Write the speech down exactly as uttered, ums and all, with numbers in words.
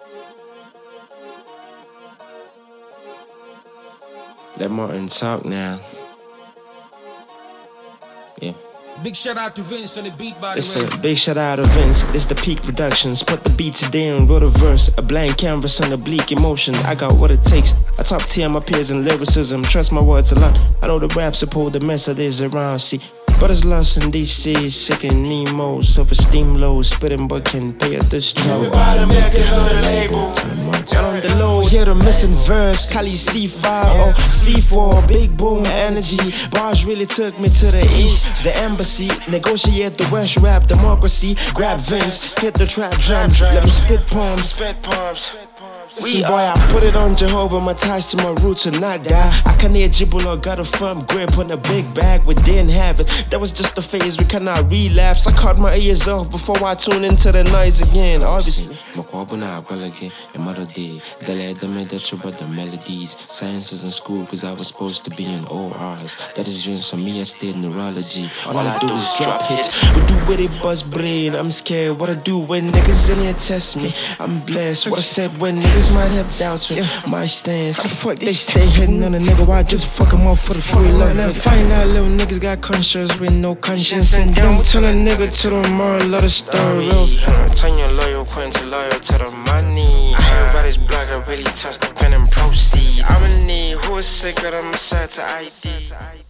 Let Martin talk now. Yeah. Big shout out to Vince on the beat, by the Listen, way. big shout out to Vince. This the Peak Productions. Put the beat today and wrote a verse. A blank canvas on a bleak emotion. I got what it takes. I top tier my peers in lyricism. Trust my words a lot. I know the raps support the mess that is around. See, but it's lost in D C, sick and Nemo, self-esteem low, spitting but can pay at this trouble. Everybody make it hood label. Down on the low, hear the missing verse. Cali C five or C four, big boom energy. Bars really took me to the east, the embassy. Negotiate the West rap democracy. Grab Vince, hit the trap drums. Let me spit poems. Spit palms. See, boy, I put it on Jehovah, my ties to my roots and not die. I can hear Jibble or got a firm grip on a big bag, we didn't have it. That was just a phase, we cannot relapse. I cut my ears off before I tune into the noise again, obviously. Makwabuna again, and mother day. The lad the but the melodies. Science is in school, cause I was supposed to be in O Rs. That is doing for me, I stayed in neurology. All I do is drop hits. We do with it, buzz brain. I'm scared what I do when niggas in here test me. I'm blessed, what I said when niggas might have doubts with my stance. How the fuck they stay hitting on a nigga? Why I just fuck him up for the free love? And then find out little niggas got conscience with no conscience. And don't tell a nigga to the moral of the story. Turn your loyal queen to loyal to the money. Everybody's black, I really touch the pen and proceed. I'm in need, who is sick of them side to I D?